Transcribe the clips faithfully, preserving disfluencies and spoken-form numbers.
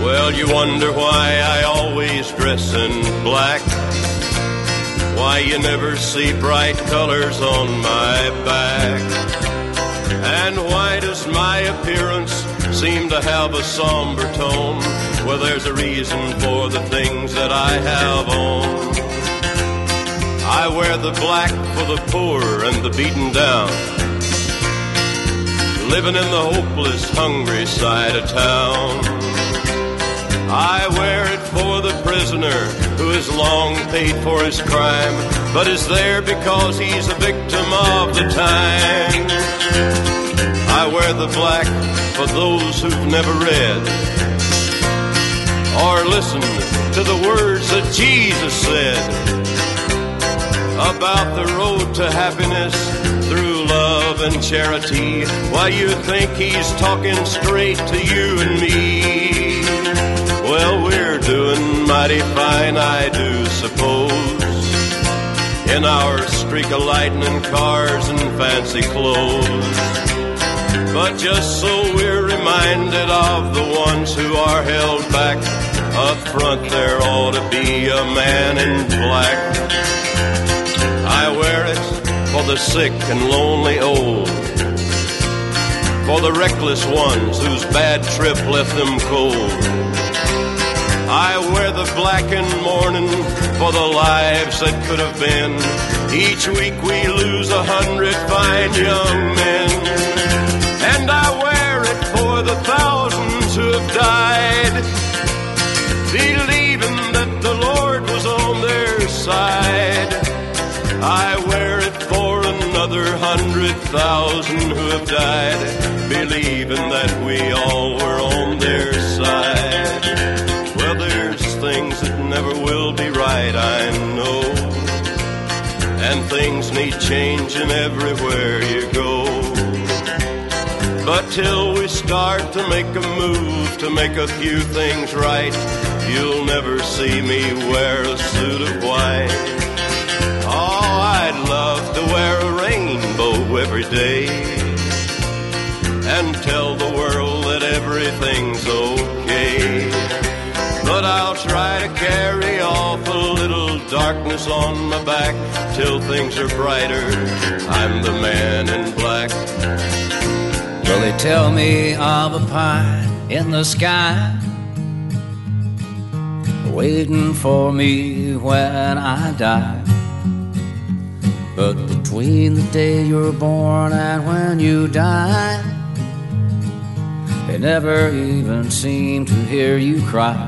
Well, you wonder why I always dress in black, why you never see bright colors on my back, and why does my appearance seem to have a somber tone? Well, there's a reason for the things that I have on. I wear the black for the poor and the beaten down, living in the hopeless, hungry side of town. I wear it for the prisoner who has long paid for his crime, but is there because he's a victim of the time. I wear the black for those who've never read or listened to the words that Jesus said about the road to happiness through love and charity. Why, you think he's talking straight to you and me? Well, we're doing mighty fine, I do suppose, in our streak of lightning cars and fancy clothes. But just so we're reminded of the ones who are held back, up front there ought to be a man in black. I wear it for the sick and lonely old, for the reckless ones whose bad trip left them cold. I wear the black in mourning for the lives that could have been. Each week we lose a hundred fine young men. And I wear it for the thousands who have died, believing that the Lord was on their side. I wear it for another hundred thousand who have died, believing that we all were on their side. Well, there's things that never will be right, I know, and things need changing everywhere you go. But till we start to make a move to make a few things right, you'll never see me wear a suit of white. Oh, I'd love to wear a rainbow every day and tell the world that everything's okay. But I'll try to carry off a little darkness on my back till things are brighter. I'm the man in black. Well, they tell me of a pie in the sky waiting for me when I die. But between the day you're born and when you die, they never even seem to hear you cry.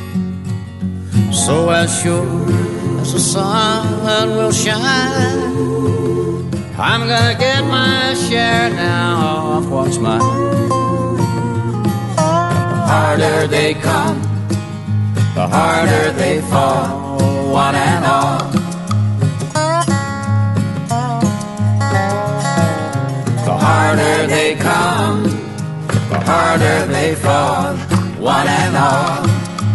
So as sure as the sun will shine, I'm gonna get my share now of what's mine. The harder they come, the harder they fall, one and all. The harder they come, the harder they fall, one and all.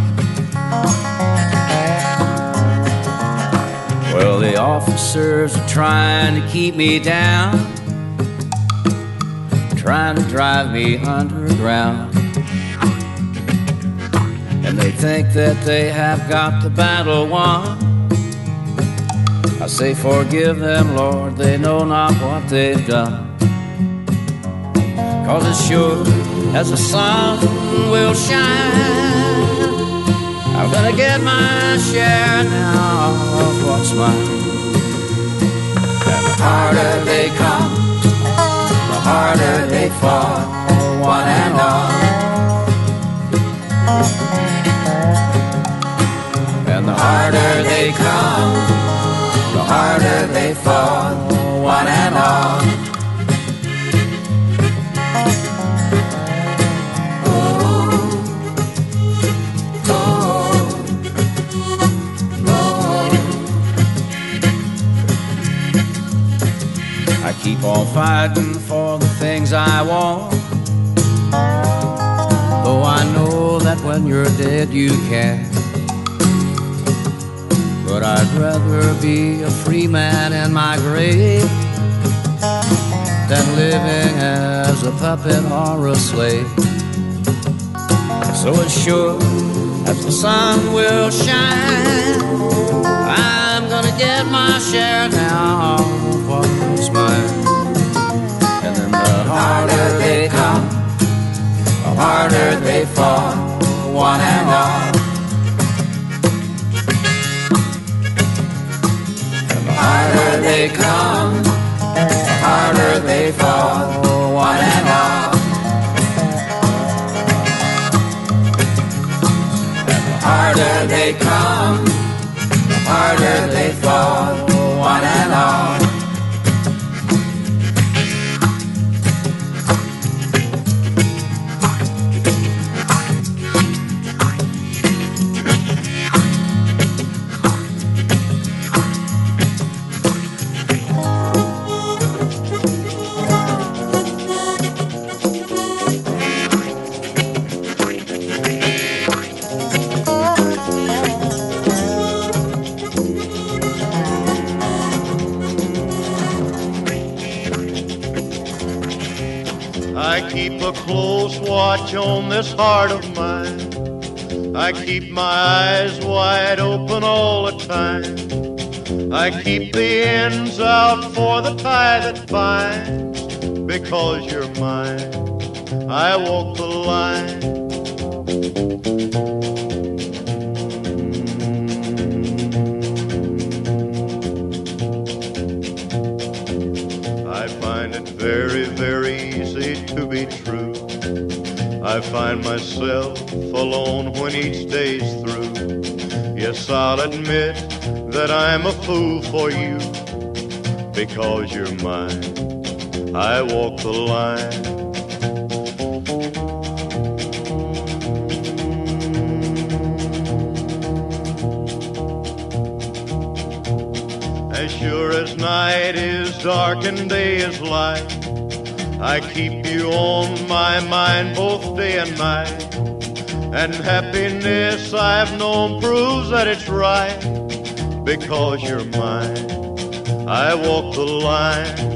Well, the officers are trying to keep me down, trying to drive me underground. And they think that they have got the battle won. I say, forgive them, Lord, they know not what they've done. 'Cause as sure as the sun will shine, I'm gonna get my share now of what's mine. And the harder they come, the harder they fall, one and all. And the harder they come, the harder they fall, one and all. I keep on fighting for the things I want, though I know that when you're dead you can't. But I'd rather be a free man in my grave than living as a puppet or a slave. So as sure as the sun will shine, I'm gonna get my share now of what's mine. And then the harder they come, the harder they fall, one and all. And the harder they come, the harder they fall, one and all. And the harder they come, the harder they fall, one and all. I keep a close watch on this heart of mine. I keep my eyes wide open all the time. I keep the ends out for the tie that binds. Because you're mine, I walk the line. I find it very, very easy to be true. I find myself alone when each day's through. Yes, I'll admit that I'm a fool for you. Because you're mine, I walk the line. As sure as night is dark and day is light, I keep you on my mind both day and night. And happiness I've known proves that it's right. Because you're mine, I walk the line.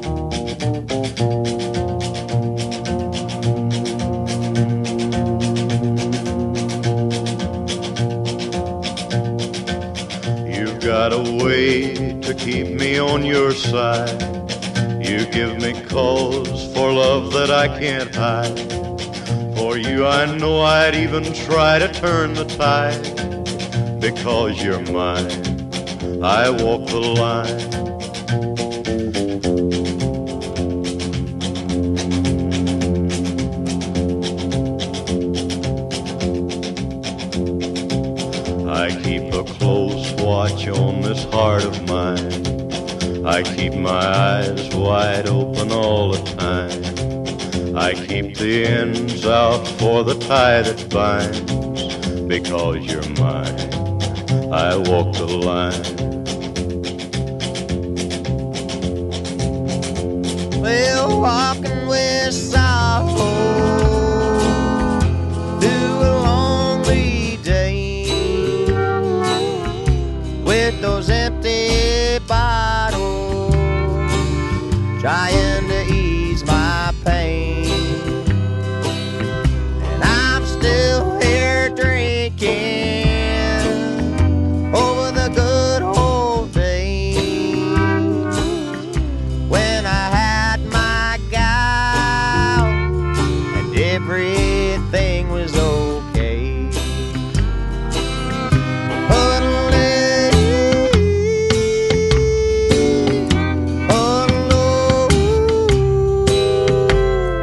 You've got a way to keep me on your side. You give me cause for love that I can't hide. For you I know I'd even try to turn the tide. Because you're mine, I walk the line. I keep a close watch on this heart of mine. I keep my eyes wide open all the time. I keep the ends out for the tie that binds. Because you're mine, I walk the line. Well, walking with sorrow through a lonely day, with those empty bottles, trying to ease my pain. And I'm still here drinking over the good old days, when I had my gal and everything was okay. But oh,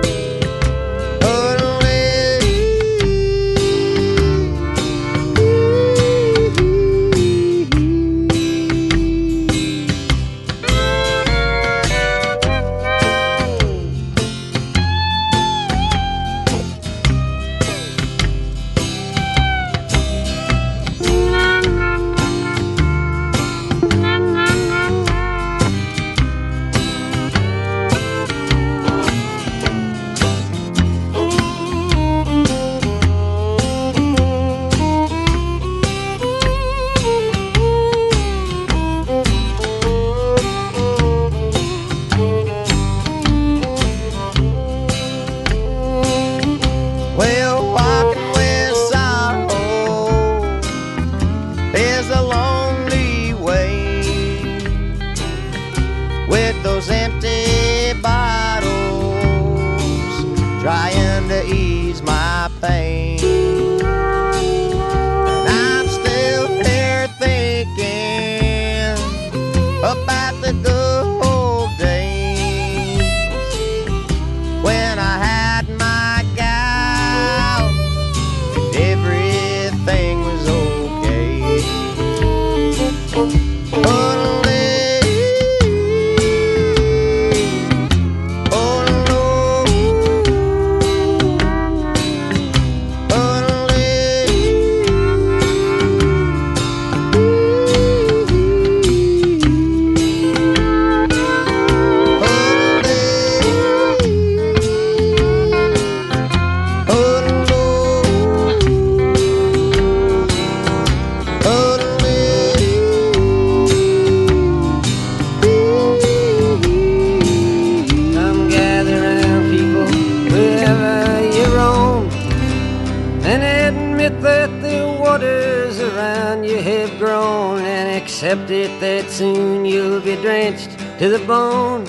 accept it that soon you'll be drenched to the bone.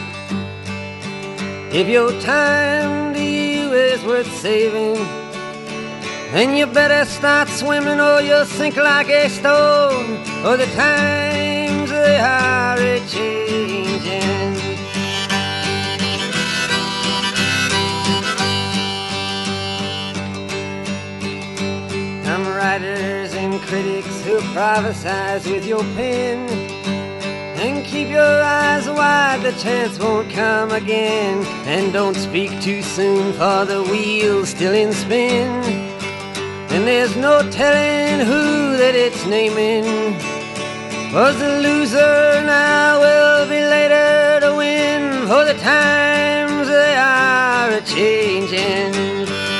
If your time to you is worth saving, then you better start swimming or you'll sink like a stone. For the times they are a-changing. Some writers and critics who prophesize with your pen, and keep your eyes wide, the chance won't come again. And don't speak too soon, for the wheel's still in spin, and there's no telling who that it's naming. Was the loser now will be later to win, for the times they are a-changing.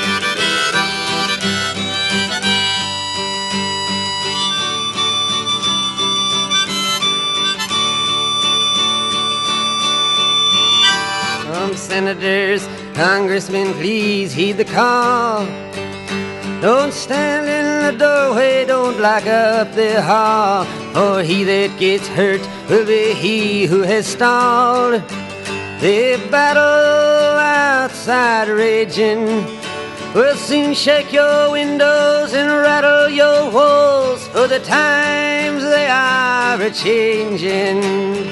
Some senators, congressmen, please heed the call. Don't stand in the doorway, don't lock up the hall, for he that gets hurt will be he who has stalled. The battle outside raging will soon shake your windows and rattle your walls, for the times they are a-changing.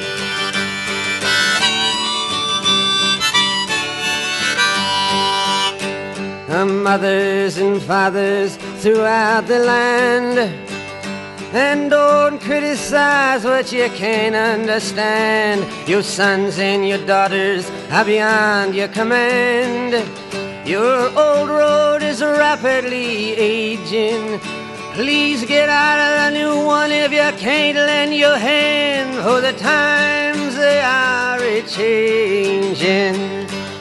Mothers and fathers throughout the land, and don't criticize what you can't understand. Your sons and your daughters are beyond your command. Your old road is rapidly aging. Please get out of the new one if you can't lend your hand, for the times they are a-changing.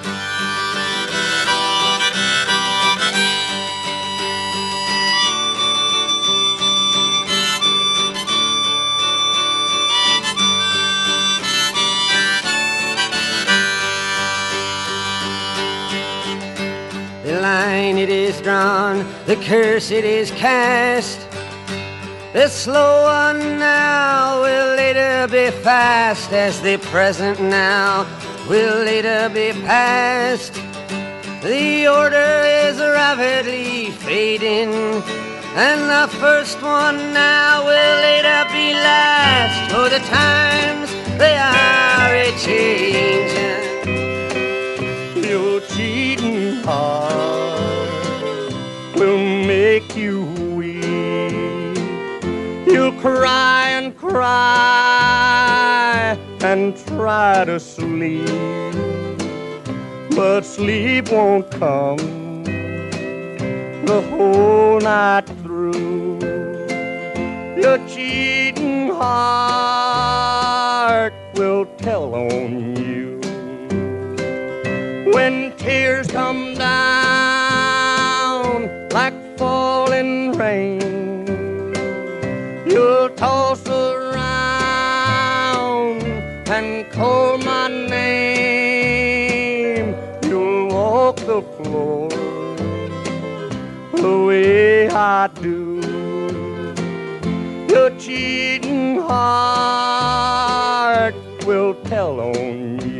The line it is drawn, the curse it is cast. The slow one now will later be fast, as the present now will later be past. The order is rapidly fading, and the first one now will later be last, for the times they are a-changing. Your cheating heart will make you weep. You'll cry and cry and try to sleep, but sleep won't come the whole night through. Your cheating heart will tell on you when tears come down like falling rain. You'll toss around and call my name. You'll walk the floor the way I do. Your cheating heart will tell on you.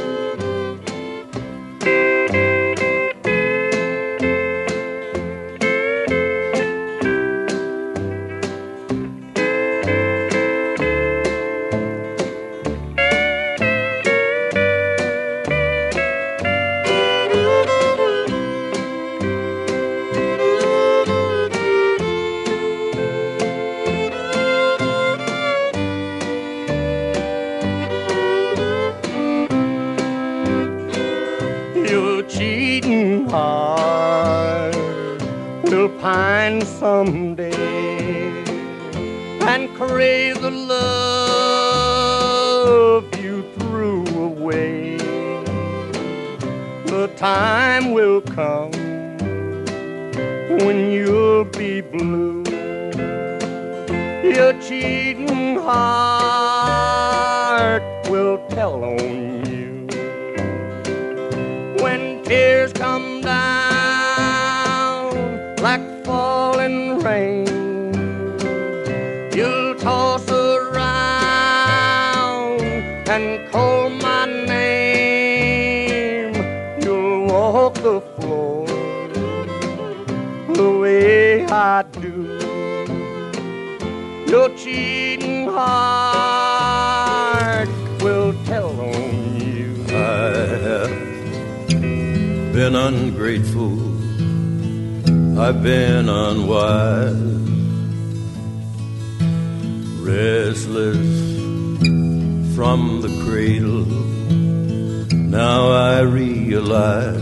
Pine someday and crave the love you threw away. The time will come when you'll be blue. Your cheating heart will tell on you when tears come down like falling rain. You'll toss around walk the floor the way I do, your cheating heart will tell on you. I have been ungrateful, I've been unwise, restless from the cradle. Now I realize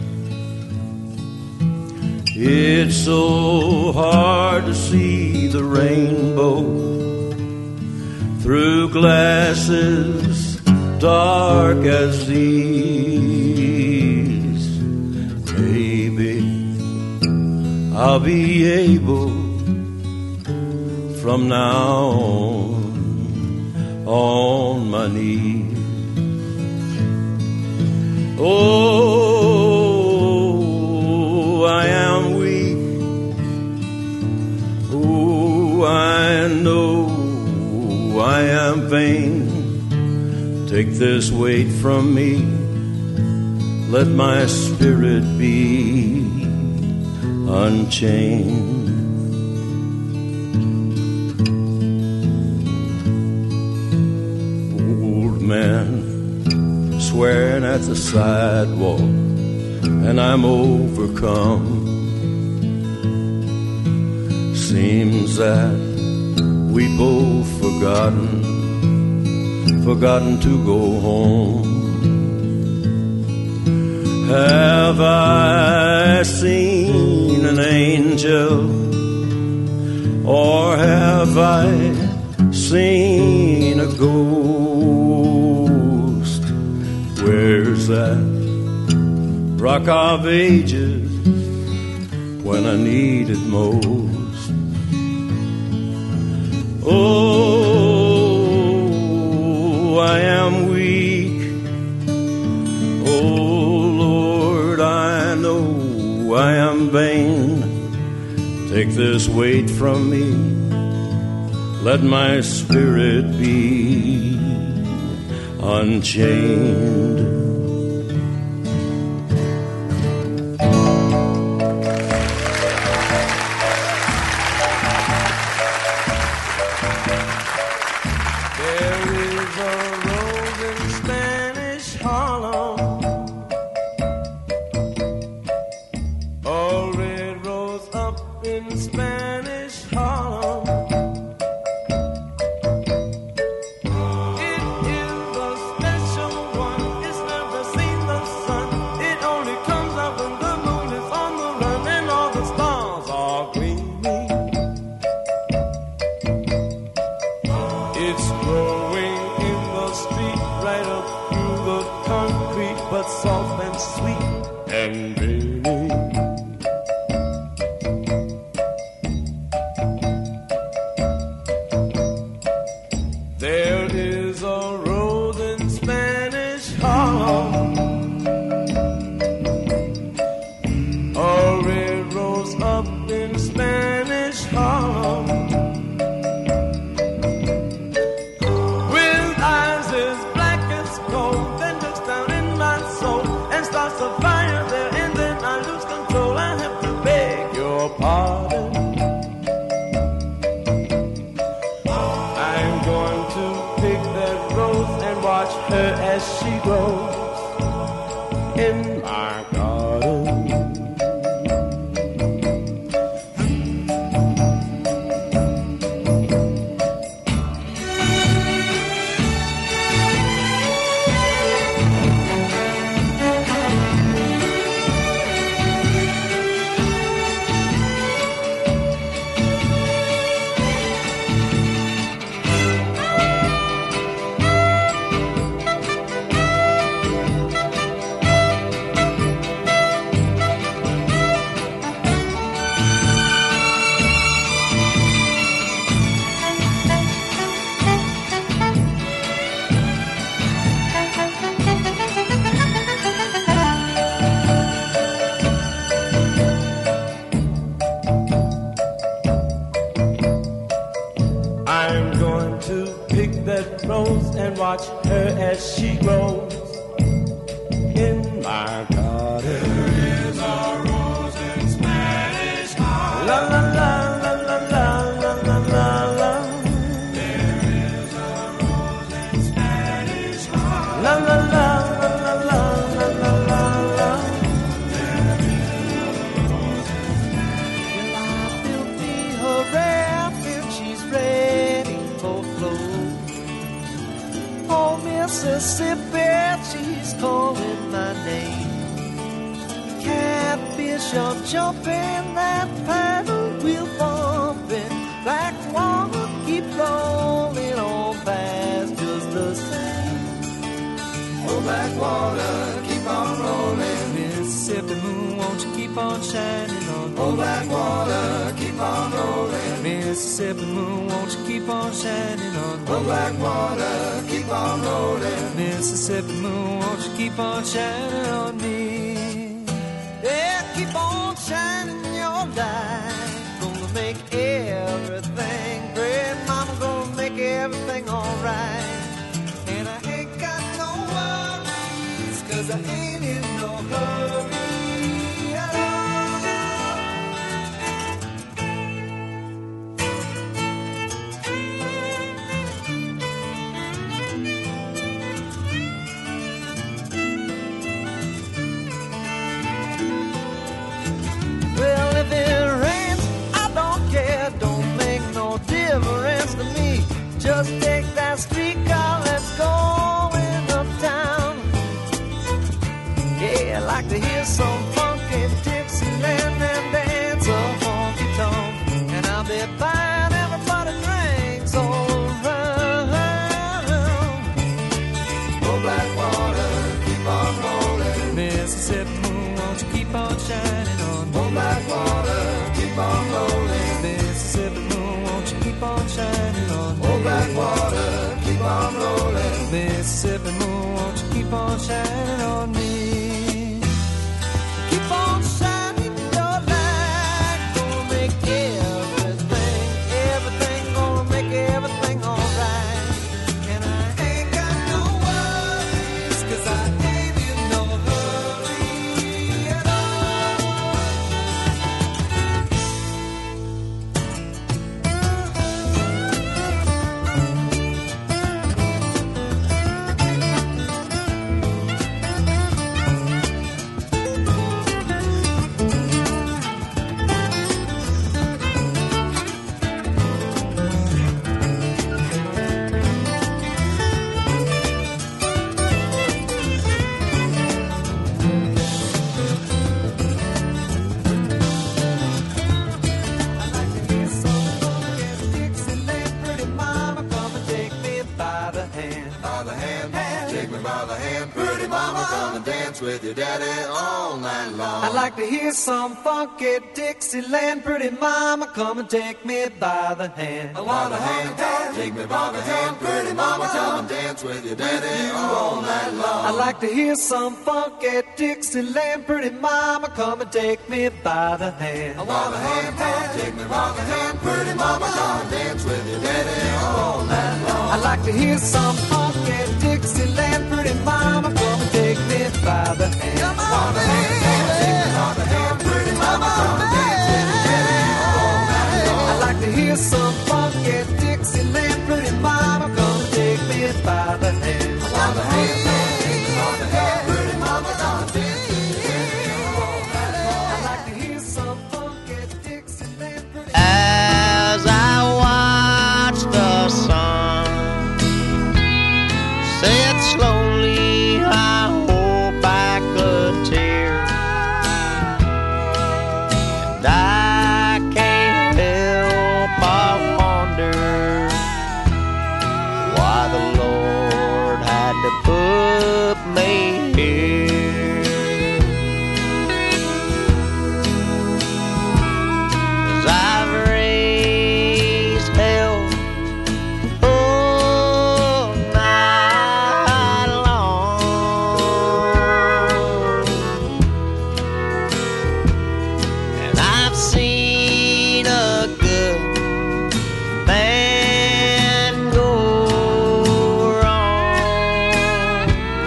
it's so hard to see the rainbow through glasses dark as these. Maybe I'll be able from now on, on my knees. Oh, I am weak. Oh, I know I am vain. Take this weight from me. Let my spirit be unchained. Old man swearing at the sidewalk, and I'm overcome. Seems that we both forgotten, forgotten to go home. Have I seen an angel, or have I seen a ghost? Where's that Rock of Ages when I need it most? Oh, I am weak. Oh, Lord, I know I am vain. Take this weight from me. Let my spirit be unchained. Watch her as she grows in my garden. ocean, jumping that paddle wheel bumping. Black water keep rolling on past just the same. Oh, black water keep on rolling. Mississippi moon, won't you keep on shining on me? Oh, black water keep on rolling. Mississippi moon, won't you keep on shining on me? Oh, black water keep on rolling. Mississippi moon, won't you keep on shining on me? Yeah, keep on shining your light. Gonna make everything great. Mama gonna make everything alright. And I ain't got no worries, cause I ain't in no hurry at all. Well, if it rains, I don't care. Don't make no difference to me. Just take that streetcar, let's go in uptown. Yeah, I like to hear some funky Dixieland and dance a honky tonk. And I'll be buying everybody drinks all around. Oh, black water, keep on rolling. Mississippi moon, won't you keep on shining on me? Oh, black water, keep on rolling. Mississippi moon, won't you keep on shining on me? Oh, black water, keep on rolling. Mississippi moon, won't you keep on shining on me? Keep on shining your light. Gonna make everything, everything, gonna make everything alright. And I ain't got no worries, cause I ain't in no hurry at all. With your daddy all night long. I'd like to hear some funky Dixieland. Pretty mama, come and take me by the hand. I want a hand, hand, take me by the hand. Pretty mama, come and dance with your daddy all night long. I'd like to hear some funky Dixieland. Pretty mama, come and take me by the hand. I want a hand, hand, take me by the hand. Pretty mama, come and dance with your daddy all night long. I'd like to hear some funky Dixieland. Pretty mama, come and take me by the hand. Come on, baby. Take me by the hand. Pretty mama, come and dance with your daddy all night long. I'd like to hear some funky Dixieland. Pretty mama, come and take me by the hand. I want a hand, take me by the hand. Pretty mama, come and dance with your daddy all night long. I'd like to hear some funky Dixieland. As I watch the sun set slowly, I hold back a tear, and I can't help but wonder why the Lord had to put me here. 'Cause I've raised hell all night long, and I've seen a good man go wrong,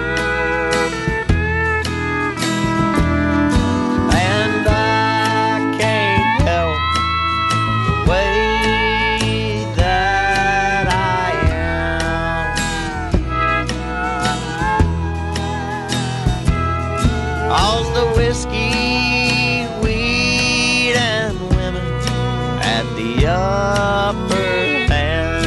and I can't help the way that I am. 'Cause the whiskey, weed, and women had the upper hand.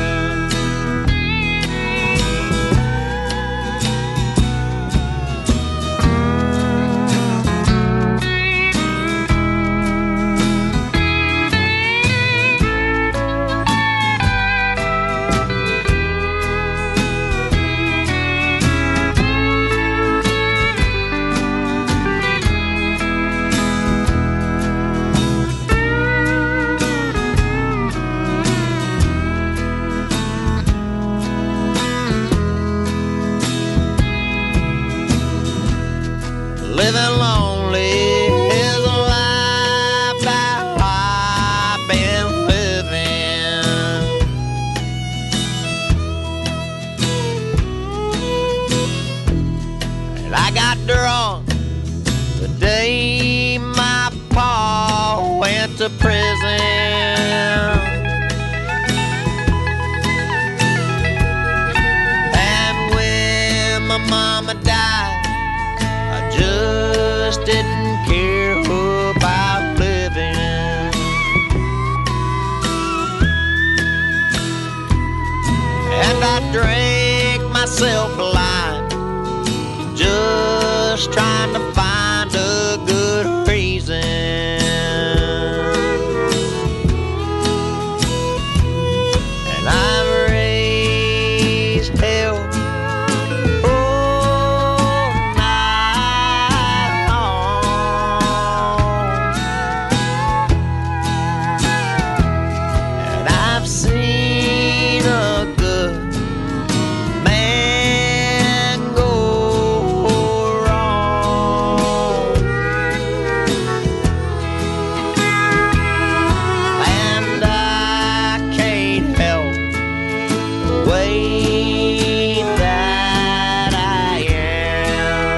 living lonely is a life that I've been living. And I got drunk the day my pa went to prison. And when my mama died, I just didn't care about living. And I drank myself blind, just trying to find a good reason. And I've raised hell all night long. And I've seen a good man go wrong. And I can't help the way that I am.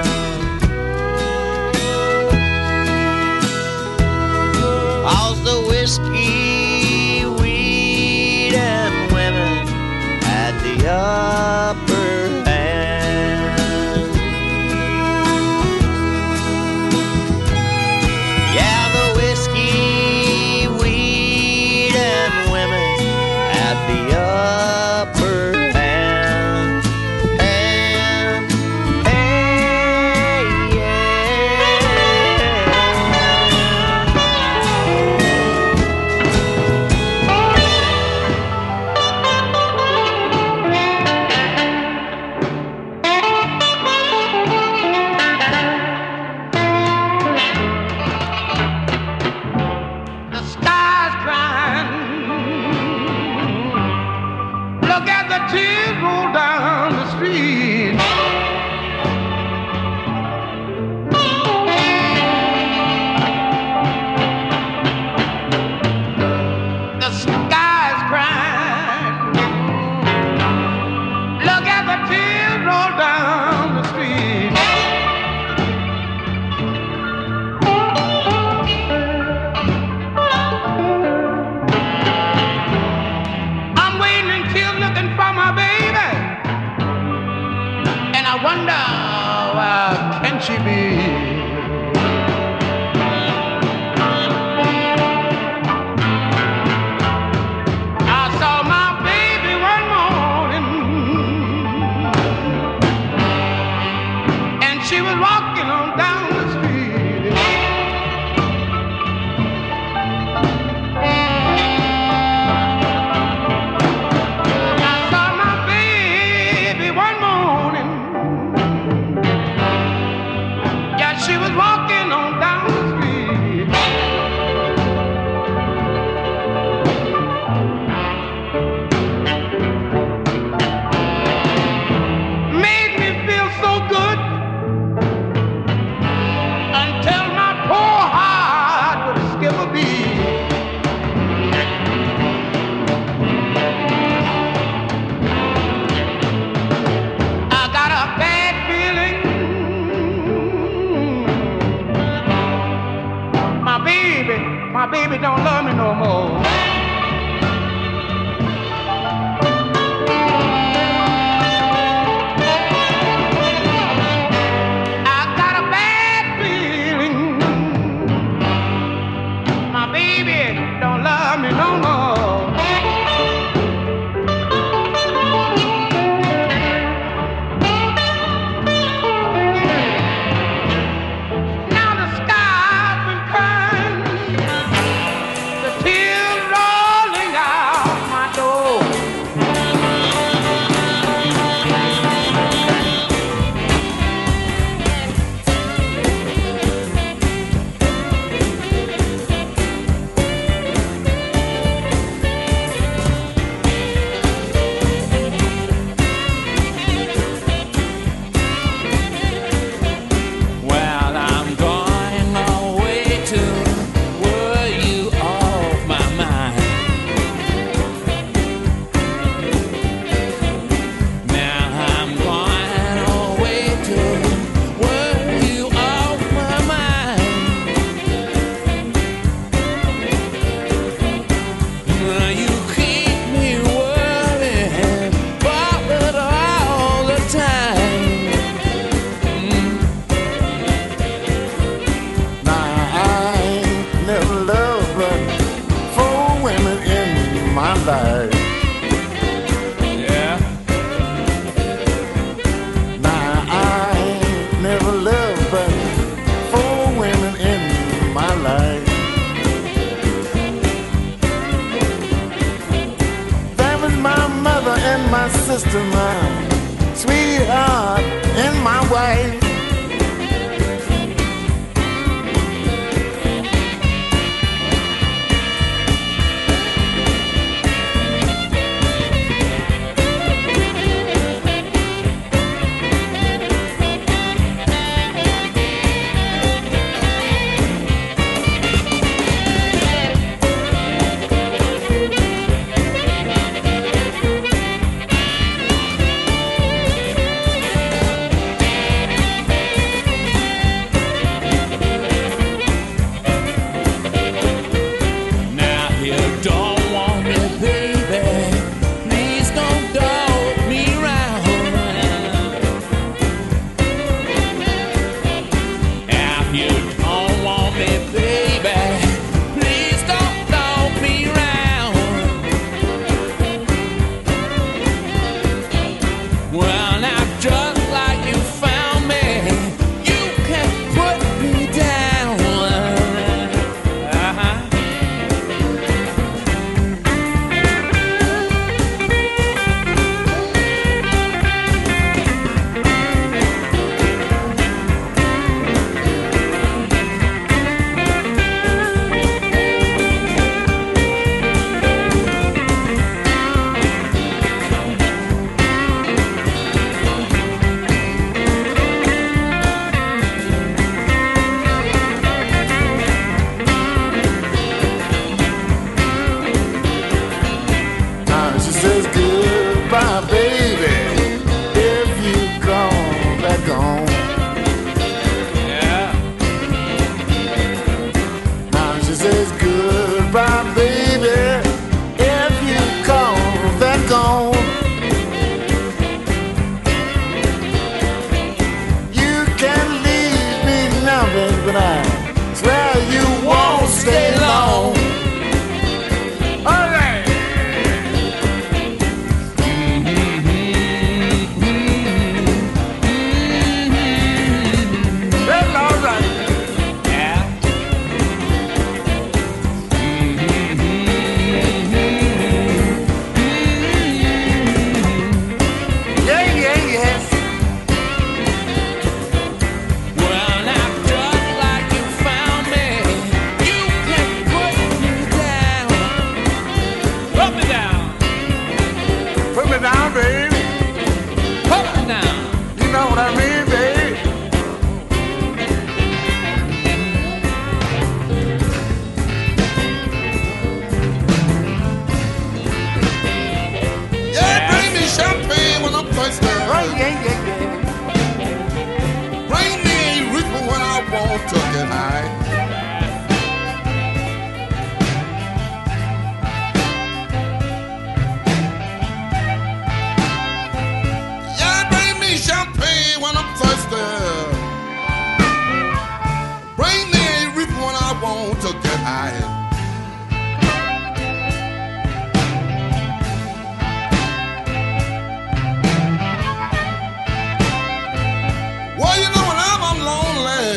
All's the whiskey, weed, and women had the upper hand. Yeah, the whiskey, weed, and women had the upper hand. And, hey, yeah. The sky's crying. Look at the tears roll down the street. The sky's crying. Look at the tears roll down the street. I'm waiting until looking for my baby, and I wonder where can she be? I saw my baby one morning, and she was walking on down the street. I saw my baby one morning. Yeah, she was walking on down the street. Made me feel so good until my poor heart would skip a beat. I got a bad feeling. My baby, my baby don't love me no more. I got a bad feeling. My baby don't love me no more. Now the sky's been crying, the tears roll you don't want me, baby, please don't dog me round. Well, now just like you found me, you can put me down. Uh-huh. Now she says goodbye, baby, if you come back home. Yeah. Now she says goodbye, baby, if you come back home. You can leave me nothing, but I swear you won't stay long. All right. That's all right. Yeah. Yeah, yeah, yes. Well, now just like you found me, you can put me down. Put me down. Put me down, baby. Put me down. You know what I mean, baby. Yeah, bring me champagne when I'm thirsty. Oh, yeah, yeah, yeah. Bring me a reaper when I want to get high. Yeah, bring me champagne when I'm thirsty. Bring me a reaper when I want to get high. Well, you know when I'm, I'm lonely,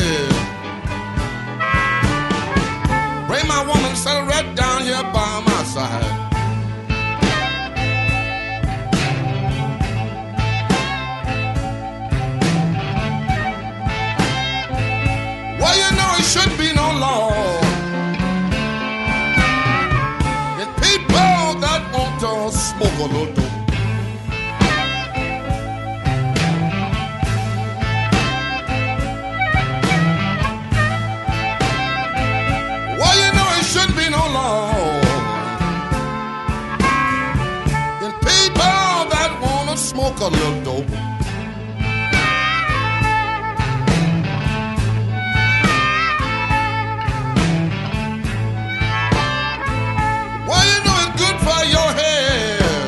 bring my woman, set her right down here by my side. Well, you know it shouldn't be no law in people that want to smoke a little dope. Well, you know it shouldn't be no law in people that wanna smoke a little dope. Well, you know it's good for your head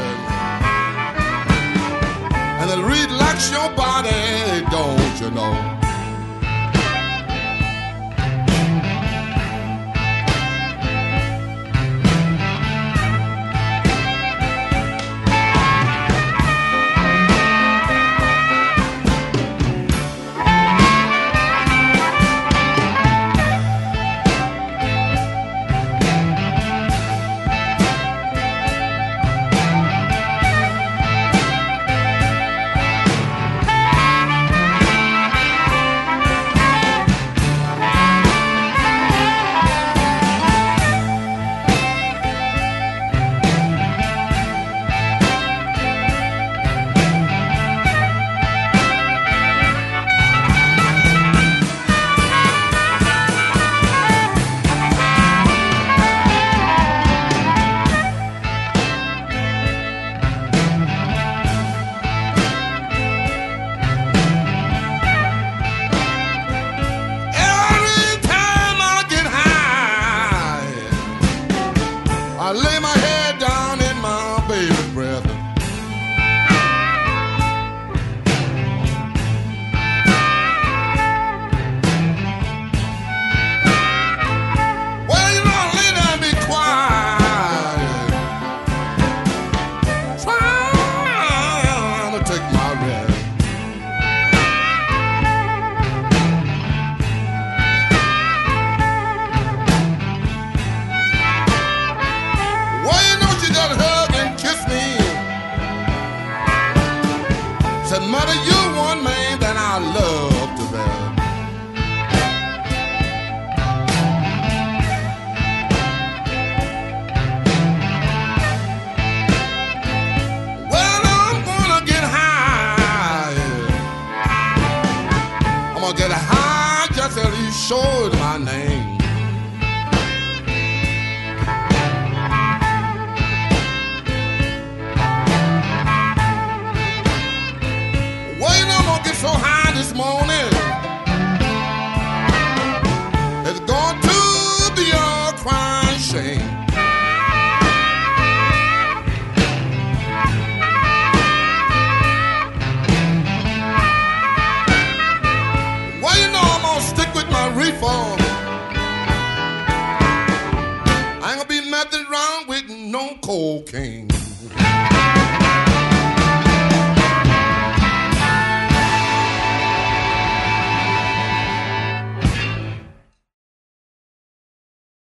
and it'll relax your body, don't you know? sure is my name. Wait, I'm gonna get so high this morning. It's going to be a crying shame. Well, you know I'm gonna stick with my reform. I ain't gonna be nothing wrong with no cocaine.